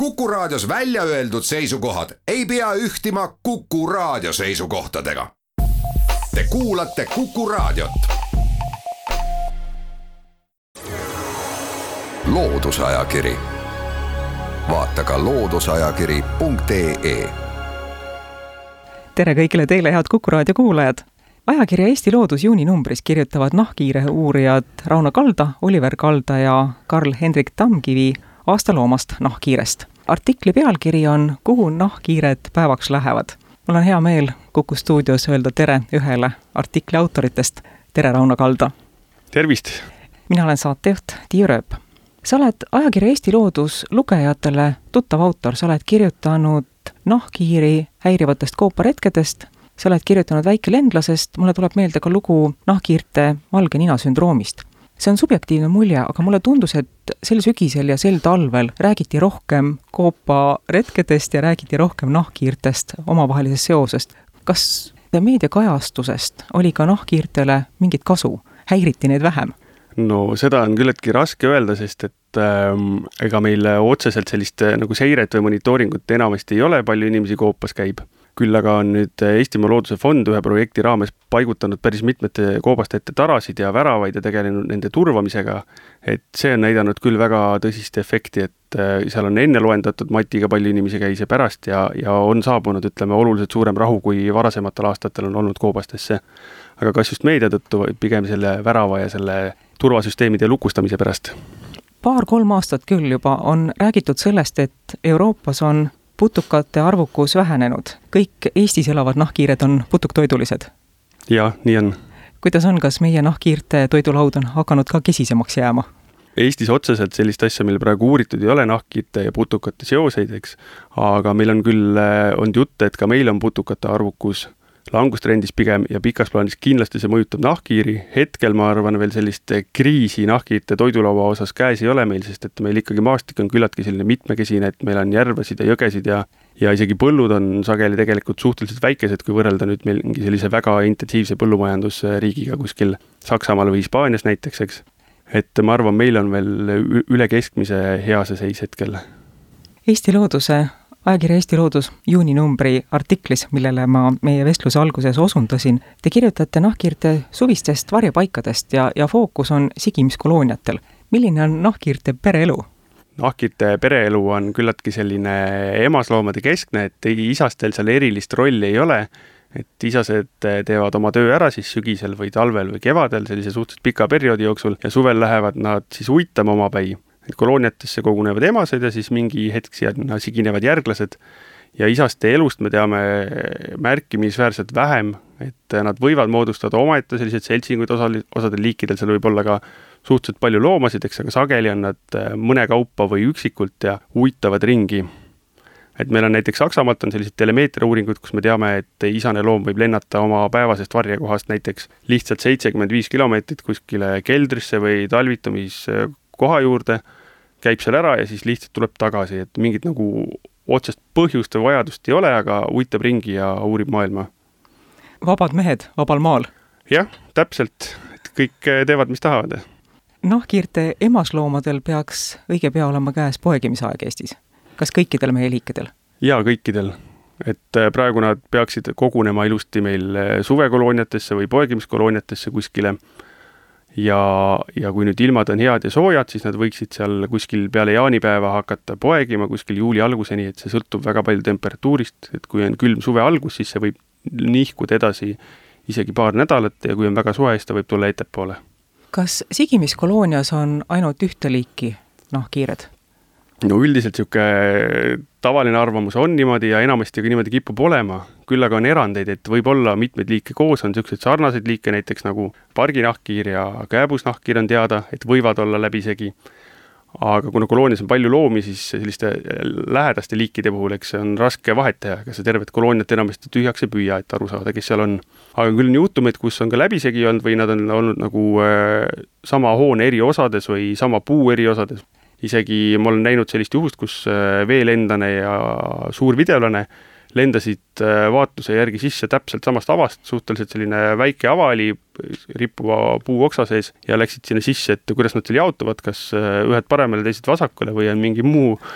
Kuku Raadios välja öeldud seisukohad ei pea ühtima Kuku Raadio seisukohtadega. Te kuulate Kuku Raadiot. Loodusajakiri. Vaata ka looduseajakiri.ee. Tere kõigile teile, head Kuku Raadio kuulajad! Ajakirja Eesti Loodus juuninumbris kirjutavad nahkhiire uurijad Rauno Kalda, Oliver Kalda ja Karl-Hendrik Tammkivi aastaloomast nahkhiirest. Artikli pealkiri on Kuhu nahkhiired päevaks lähevad. Mul on hea meel Kuku stuudios öelda tere ühele artikli autoritest. Tere, Rauno Kalda! Tervist! Mina olen saatejuht Tiia Rööp. Sa oled ajakirja Eesti Loodus lugejatele tuttav autor. Sa oled kirjutanud nahkhiiri häirivatest kooparetkedest. Sa oled kirjutanud väikelendlasest. Mulle tuleb meelde ka lugu nahkhiirte valge nina sündroomist. See on subjektiivne mulje, aga mulle tundus, et sel sügisel ja sel talvel räägiti rohkem kooparetkedest ja räägiti rohkem nahkhiirtest omavahelisest seosest. Kas meediakajastusest oli ka nahkhiirtele mingit kasu? Häiriti neid vähem? No seda on küllaltki raske öelda, sest et ega meil otseselt sellist nagu seiret või monitooringut enamasti ei ole, palju inimesi koopas käib. Küll aga on nüüd Eestimaa Looduse Fond ühe projekti raames paigutanud päris mitmete koobast ette tarasid ja väravaid ja tegelenud nende turvamisega, et see on näidanud küll väga tõsist efekti, et seal on enne loendatud matiga palju inimesi käis ja pärast ja on saabunud, ütleme, oluliselt suurem rahu, kui varasematel aastatel on olnud koobastesse. Aga kas just meedia tõttu või pigem selle värava ja selle turvasüsteemide lukustamise pärast? 2-3 aastat küll juba on räägitud sellest, et Euroopas on putukate arvukus vähenenud. Kõik Eestis elavad nahkhiired on putuktoidulised. Jah, nii on. Kuidas on, kas meie nahkhiirte toidulaud on hakanud ka kesisemaks jääma? Eestis otseselt sellist asja meil praegu uuritud ei ole nahkhiirte ja putukate seoseid, eks. Aga meil on küll olnud jutte, et ka meil on putukate arvukus langustrendis pigem ja pikas plaanis kindlasti see mõjutab nahkhiiri. Hetkel ma arvan veel sellist kriisi nahkhiirte toidulaua osas käes ei ole meil, sest et meil ikkagi maastik on küllaltki selline mitmekesine, et meil on järvesid ja jõgesid ja isegi põllud on sageli tegelikult suhteliselt väikesed, kui võrrelda nüüd meil mingi sellise väga intensiivse põllumajandusriigiga kuskil Saksamaal või Hispaanias näiteks, eks. Et ma arvan, meil on veel üle keskmise hea see seis hetkel. Eesti Looduse ajakirja Eesti Loodus juuninumbri artiklis, millele ma meie vestluse alguses osundasin, te kirjutate nahkhiirte suvistest varjepaikadest ja fookus on sigimiskolooniatel. Milline on nahkhiirte pereelu? Nahkhiirte pereelu on küllaltki selline emasloomade keskne, et isastel seal erilist rolli ei ole, et isased teevad oma töö ära siis sügisel või talvel või kevadel sellise suhteliselt pika perioodi jooksul ja suvel lähevad nad siis uitama omapäi. Et kolooniatesse kogunevad emased ja siis mingi hetk siia siginevad järglased ja isaste elust me teame märkimisväärselt vähem, et nad võivad moodustada omaette sellised seltsinguid osadel liikidel, seal võib olla ka suhteliselt palju loomasid, eks, aga sageli on nad mõne kaupa või üksikult ja uitavad ringi. Et meil on näiteks Saksamaalt on sellised telemeetria uuringud, kus me teame, et isane loom võib lennata oma päevasest varjekohast näiteks lihtsalt 75 kilomeetrit kuskile keldrisse või talvitumiskoha juurde, käib seal ära ja siis lihtsalt tuleb tagasi, et mingit nagu otsest põhjust või vajadust ei ole, aga uitab ringi ja uurib maailma. Vabad mehed, vabal maal. Jah, täpselt, et kõik teevad, mis tahavad. Nahkhiirte emasloomadel peaks õige pea olema käes poegimisaeg Eestis. Kas kõikidel meie liikidel? Jaa, kõikidel. Et praegu nad peaksid kogunema ilusti meil suvekolooniatesse või poegimiskolooniatesse kuskile. Ja kui nüüd ilmad on head ja soojad, siis nad võiksid seal kuskil peale jaanipäeva hakata poegima kuskil juuli alguseni, et see sõltub väga palju temperatuurist, et kui on külm suve algus, siis see võib nihkuda edasi isegi paar nädalat ja kui on väga soe, siis ta võib tulla ettepoole. Kas sigimiskoloonias on ainult ühte liiki nahkhiired? No üldiselt siuke tavaline arvamus on niimoodi ja enamasti ka niimoodi kipub olema. Küll aga on erandeid, et võib olla mitmeid liike koos, on siuksed sarnaseid liike, näiteks nagu parginahkhiir ja kääbusnahkhiir on teada, et võivad olla läbisegi. Aga kuna koloonias on palju loomi, siis selliste lähedaste liikide puhul, eks on raske vahet teha, aga see tervet kolooniat enamasti tühjaks ei püüa, et aru saada, kes seal on. Aga küll on juhtumeid, kus on ka läbisegi olnud või nad on olnud nagu sama hoone eri osades või sama puu eri osades. Isegi ma olen näinud sellist juhust, kus veelendane ja suur videolane lendasid vaatluse järgi sisse täpselt samast avast, suhteliselt selline väike ava oli rippuva puu oksa sees ja läksid sinna sisse, et kuidas nad seal jaotuvad, kas ühed paremale, teised vasakule või on mingi muu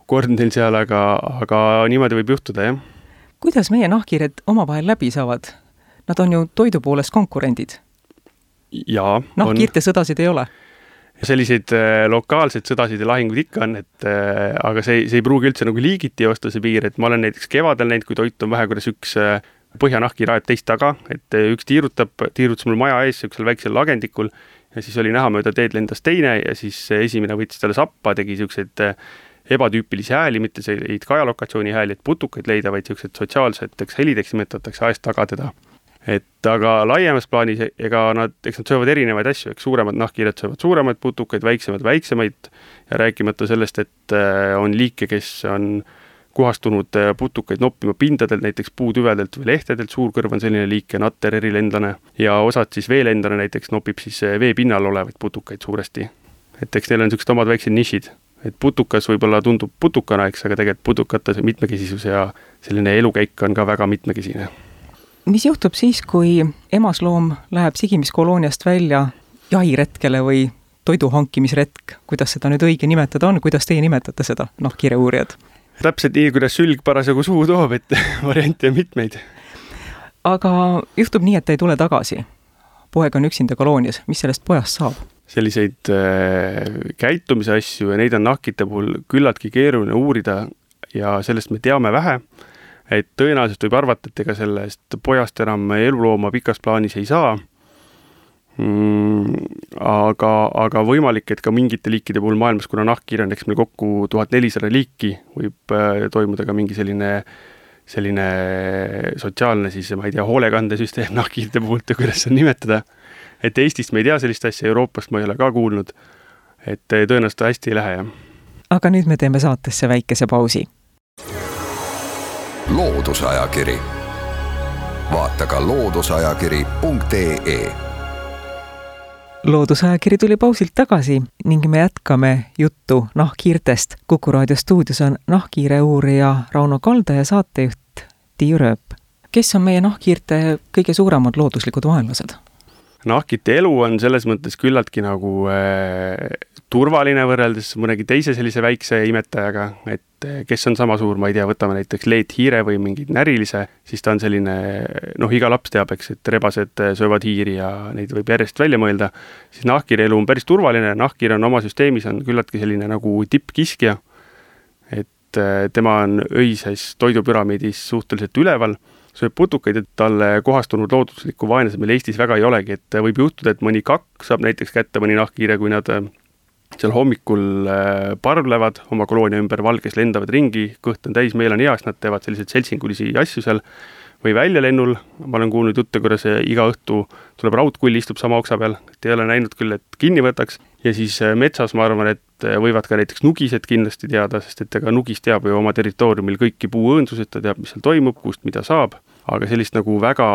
kord neil seal, aga niimoodi võib juhtuda, jah. Kuidas meie nahkhiired omavahel läbi saavad? Nad on ju toidu poolest konkurendid. Jaa. Nahkhiirte sõdasid ei ole. Selliseid lokaalseid sõdasid ja lahingud ikka on, aga see ei pruugi üldse nagu liigiti osta see piir, et ma olen näiteks kevadel näinud, kui toit on vähe, kuidas üks põhjanahkhiir ajab teist taga, et üks tiirutas mul maja ees sellisel väiksel lagendikul ja siis oli näha mööda teed lendas teine ja siis esimene võttis talle sappa, tegi selliseid ebatüüpilisi hääli, mitte selliseid kajalokatsiooni hääli, et putukaid leida, vaid sellised sotsiaalseteks helideks nimetatakse aest taga teda. Et aga laiemas plaanis, eks nad söövad erinevaid asju, eks suuremad nahkhiired söövad suuremaid putukaid, väiksemaid ja rääkimata sellest, et on liike, kes on kuhastunud putukaid noppima pindadelt, näiteks puutüvedelt või lehtedelt, suurkõrv on selline liik ja natter erilendlane ja osad siis veelendlane näiteks nopib siis veepinnal olevaid putukaid suuresti. Et eks neil on sellised omad väiksed nišid, et putukas võib-olla tundub putukana, eks, aga tegelikult putukate mitmekesisus ja selline elukäik on ka väga mitmekesine. Mis juhtub siis, kui emasloom läheb sigimiskolooniast välja jahiretkele või toidu hankimisretk? Kuidas seda nüüd õige nimetada on? Kuidas teie nimetate seda, nahkhiire uurijad? Täpselt nii, kuidas sülg parasjagu suhu toob, et variante on mitmeid. Aga juhtub nii, et ta ei tule tagasi. Poeg on üksinda koloonias. Mis sellest pojast saab? Selliseid käitumise asju ja neid on nahkite puhul küllaltki keeruline uurida ja sellest me teame vähe. Et tõenäoliselt võib arvata, et ega sellest pojast enam elulooma pikas plaanis ei saa, aga võimalik, et ka mingite liikide puhul maailmas, kuna nahkhiir on meil kokku 1400 liiki, võib toimuda ka mingi selline sotsiaalne siis, ma ei tea, hoolekandesüsteem nahkhiirte puhult ja kuidas seda nimetada. Et Eestist me ei tea sellist asja, Euroopast ma ei ole ka kuulnud, et tõenäoliselt hästi ei lähe, jah. Aga nüüd me teeme saatesse väikese pausi. Loodusajakiri. Vaata ka loodusajakiri.ee. Loodusajakiri tuli pausilt tagasi ning me jätkame juttu nahkhiirtest. Kuku raadio stuudios on nahkhiire uurija Rauno Kalda ja saatejuht Tiiu Rööp. Kes on meie nahkhiirte kõige suuremad looduslikud vaenlased? Nahkite elu on selles mõttes küllaltki nagu turvaline võrreldes mõnegi teise sellise väikse imetajaga, et kes on sama suur, ma ei tea, võtame näiteks leethiire või mingid närilise, siis ta on selline, iga laps teab, eks, et rebased söövad hiiri ja neid võib järjest välja mõelda, siis nahkhiire elu on päris turvaline, nahkhiir on oma süsteemis on küllaltki selline nagu tippkiskja, et tema on öises toidupüramiidis suhteliselt üleval, sööb putukaid, et talle kohastunud looduslikku vaenlase meil Eestis väga ei olegi, et võib juhtuda, et mõni kakk saab näiteks kätte mõni nahkhiire, kui nad seal hommikul parvlevad oma koloonia ümber, valges lendavad ringi, kõht on täis, meil on heas, nad teevad selliseid seltsingulisi asju seal või väljalennul. Ma olen kuulnud jutte, kuidas iga õhtu tuleb raudkull, istub sama oksa peal, et ei ole näinud küll, et kinni võtaks. Ja siis metsas ma arvan, et võivad ka näiteks nugised kindlasti teada, sest et ega nugis teab ju oma territooriumil kõiki puuõõnsused, ta teab, mis seal toimub, kust mida saab, aga sellist nagu väga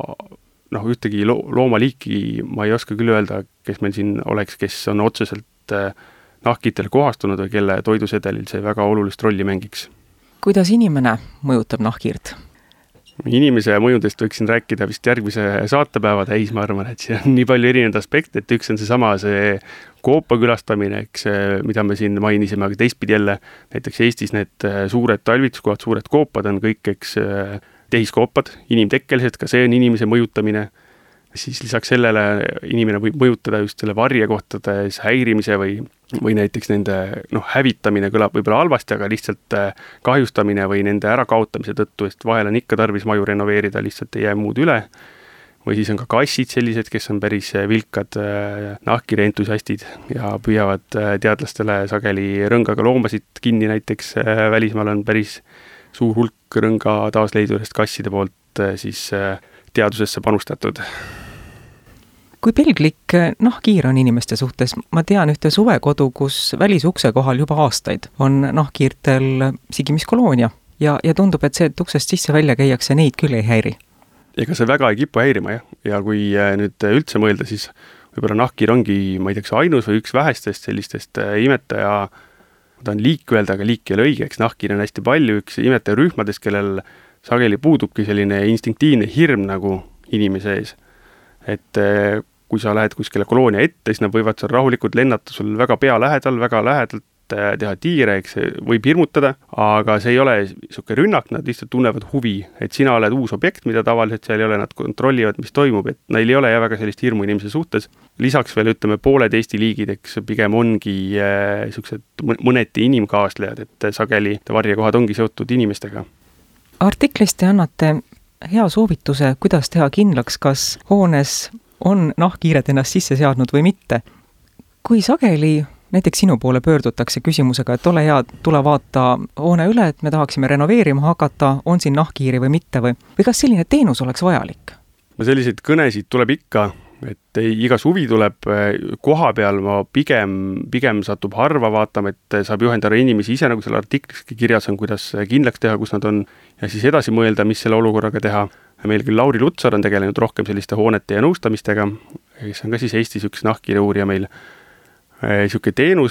ühtegi loomaliiki ma ei oska küll öelda, kes meil siin oleks, kes on otseselt nahkhiirtele kohastunud või kelle toidusedelil see väga olulist rolli mängiks. Kuidas inimene mõjutab nahkhiirt? Inimese mõjudest võiksin rääkida vist järgmise saatepäeva täis, ma arvan, et see on nii palju erinevaid aspekte, et üks on see koopa külastamine, eks, mida me siin mainisime, aga teistpidi jälle näiteks Eestis need suured talvituskohad, suured koopad on kõik, eks, tehiskoopad, inimtekkelised, ka see on inimese mõjutamine. Siis lisaks sellele inimene võib mõjutada just selle varjekohtades häirimise või näiteks nende hävitamine kõlab võib-olla halvasti, aga lihtsalt kahjustamine või nende ärakaotamise tõttu, sest vahel on ikka tarvis maju renoveerida, lihtsalt ei jää muud üle. Või siis on ka kassid sellised, kes on päris vilkad nahkhiire entusiastid ja püüavad teadlastele sageli rõngaga loomasid kinni, näiteks välismaal on päris suur hulk rõnga taasleidudest kasside poolt siis teadusesse panustatud. Kui pelglik nahkhiir on inimeste suhtes? Ma tean ühte suvekodu, kus välisukse kohal juba aastaid on nahkhiirtel sigimiskoloonia ja tundub, et see, et uksest sisse välja käiakse, neid küll ei häiri. Ega see väga ei kipu häirima, jah. Ja kui nüüd üldse mõelda, siis võib-olla nahkhiir ongi, ma ei tea, ainus või üks vähestest sellistest imetaja, ta on liik öelda, aga liik ei ole õigeks, nahkhiir on hästi palju, üks imetaja rühmadest, kellel sageli puudubki selline instinktiivne hirm nagu inimese ees. Et kui sa lähed kuskile koloonia ette, siis nad võivad seal rahulikult lennata sul väga pea lähedal, väga lähedalt teha tiire, eks see võib hirmutada, aga see ei ole niisugune rünnak, nad lihtsalt tunnevad huvi, et sina oled uus objekt, mida tavaliselt seal ei ole, nad kontrollivad, mis toimub, et neil ei ole väga sellist hirmu inimese suhtes. Lisaks veel ütleme, pooled Eesti liigid, eks pigem ongi niisugused mõneti inimkaaslejad, et sageli varjekohad ongi seotud inimestega. Artiklist te annate hea soovituse, kuidas teha kindlaks, kas hoones on nahkhiired ennast sisse seadnud või mitte. Kui sageli näiteks sinu poole pöördutakse küsimusega, et ole hea, tule vaata hoone üle, et me tahaksime renoveerima hakata, on siin nahkhiiri või mitte või kas selline teenus oleks vajalik? No selliseid kõnesid tuleb ikka, et iga suvi tuleb koha peal, ma pigem satub harva vaatama, et saab juhendada inimesi ise, nagu selle artikliski kirjas on, kuidas kindlaks teha, kus nad on, ja siis edasi mõelda, mis selle olukorraga teha. Meil küll Lauri Lutsar on tegelenud rohkem selliste hoonete ja nõustamistega, kes on ka siis Eestis üks nahkhiire uurija meil. Niisugune teenus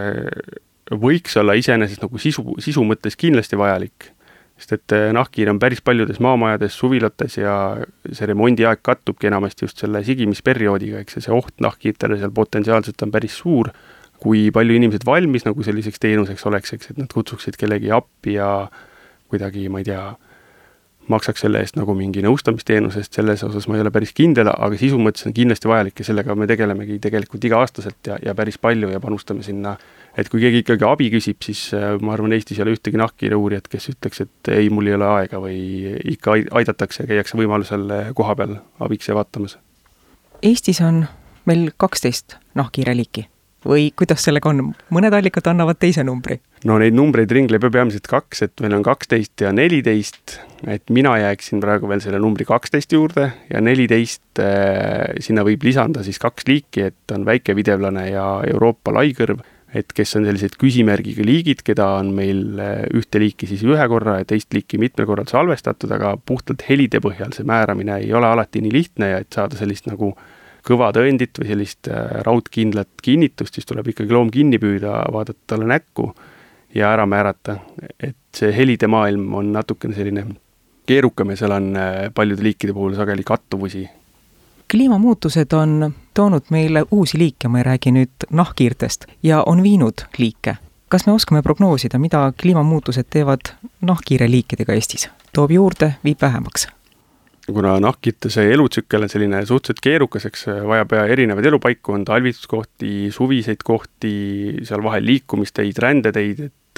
võiks olla iseenesest nagu sisu mõttes kindlasti vajalik, sest et nahkhiir on päris paljudes maamajades, suvilates ja see remondiaeg kattubki enamasti just selle sigimisperioodiga, eks see oht nahkhiirtele seal potentsiaalselt on päris suur, kui palju inimesed valmis nagu selliseks teenuseks oleks, eks, et nad kutsuksid kellegi appi ja kuidagi, ma ei tea, maksaks selle eest nagu mingi nõustamisteenusest, selles osas ma ei ole päris kindel, aga sisu mõttes on kindlasti vajalik ja sellega me tegelemegi tegelikult iga-aastaselt ja päris palju ja panustame sinna, et kui keegi ikkagi abi küsib, siis ma arvan, Eestis ei ole ühtegi nahkhiire uurijat, kes ütleks, et ei, mul ei ole aega või ikka aidatakse ja käiakse võimalusel koha peal abiks ja vaatamas. Eestis on meil 12 nahkhiire liiki. Või kuidas sellega on? Mõned allikad annavad teise numbri? No neid numbreid ringleb peamiselt 2, et meil on 12 ja 14, et mina jääksin praegu veel selle numbri 12 juurde ja 14 sinna võib lisanda siis 2 liiki, et on väike videvlane ja Euroopa laikõrv, et kes on sellised küsimärgiga liigid, keda on meil ühte liiki siis ühe korra ja teist liiki mitmel korral salvestatud, aga puhtalt helide põhjal see määramine ei ole alati nii lihtne ja et saada sellist nagu kõva tõendit või sellist raudkindlat kinnitust, siis tuleb ikkagi loom kinni püüda, vaadata talle näkku ja ära määrata. Et see helide maailm on natukene selline keerukam ja seal on paljude liikide puhul sageli kattuvusi. Kliimamuutused on toonud meile uusi liike, ma ei räägi nüüd nahkhiirtest, ja on viinud liike. Kas me oskame prognoosida, mida kliimamuutused teevad nahkhiire liikidega Eestis? Toob juurde, viib vähemaks? Kuna nahkhiirte see elutsükkel on selline suhteliselt keerukaseks, vajab erinevaid elupaiku, on talvituskohti, suviseid kohti, seal vahel liikumisteid, rändeteid, et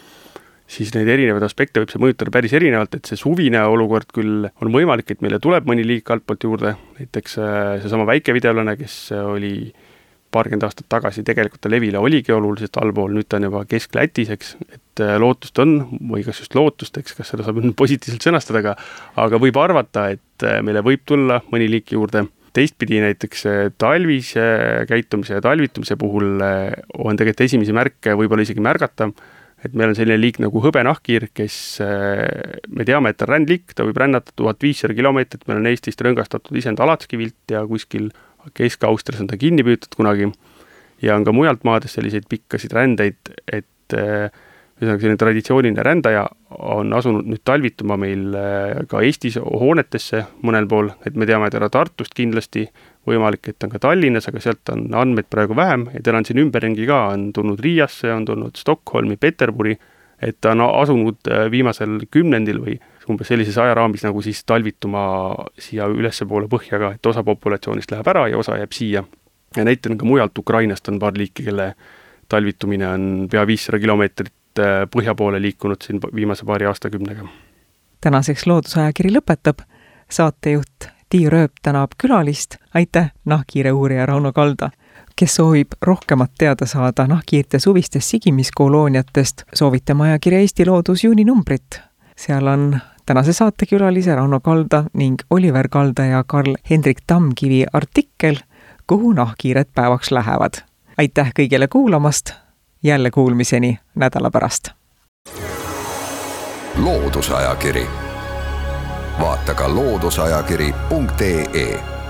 siis neid erinevaid aspekte võib see mõjutada päris erinevalt, et see suvine olukord küll on võimalik, et meile tuleb mõni liik altpoolt juurde, näiteks seesama väike videvlane, kes oli paarkümmend aastat tagasi, tegelikult ta levile oligi oluliselt allpool, nüüd ta on juba Kesk-Lätis, eks, et lootust on, või kas just lootust, eks, kas seda saab positiivselt sõnastada, aga võib arvata, et meile võib tulla mõni liik juurde. Teistpidi näiteks talvise käitumise ja talvitumise puhul on tegelikult esimesi märke võib-olla isegi märgata, et meil on selline liik nagu hõbenahkhiir, kes me teame, et ta on rändliik, ta võib rännata 1500 kilomeetrit, meil on Eestist rõngastatud isend Alatskivilt ja kuskil Kesk-Austrias on ta kinni püütud kunagi ja on ka mujalt maades selliseid pikkasid rändeid, et selline traditsiooniline rändaja on asunud nüüd talvituma meil ka Eestis hoonetesse mõnel pool, et me teame, et ära Tartust kindlasti võimalik, et on ka Tallinnas, aga sealt on andmeid praegu vähem, et on siin ümberringi ka, on tulnud Riiasse, on tulnud Stockholmi, Peterburi, et ta on asunud viimasel 10 või umbes sellises ajaraamis nagu siis talvituma siia ülesse poole põhjaga, et osa populatsioonist läheb ära ja osa jääb siia. Ja näitan ka mujalt Ukrainast on paar liiki, kelle talvitumine on pea 500 kilomeetrit põhja poole liikunud siin viimase paari aastakümnega. Tänaseks Loodusajakiri lõpetab. Saatejuht Tiiu Rööp tänab külalist. Aitäh, nahkhiire uurija Rauno Kalda. Kes soovib rohkemat teada saada nahkhiirte suvistest sigimiskolooniatest, soovitame ajakirja Eesti Loodus juuninumbrit. Seal on tänase saatekülalise Rauno Kalda ning Oliver Kalda ja Karl-Hendrik Tammkivi artikkel, kuhu nahkhiired päevaks lähevad. Aitäh kõigile kuulamast, jälle kuulmiseni nädala pärast. Loodusajakiri. Vaata ka loodusajakiri.ee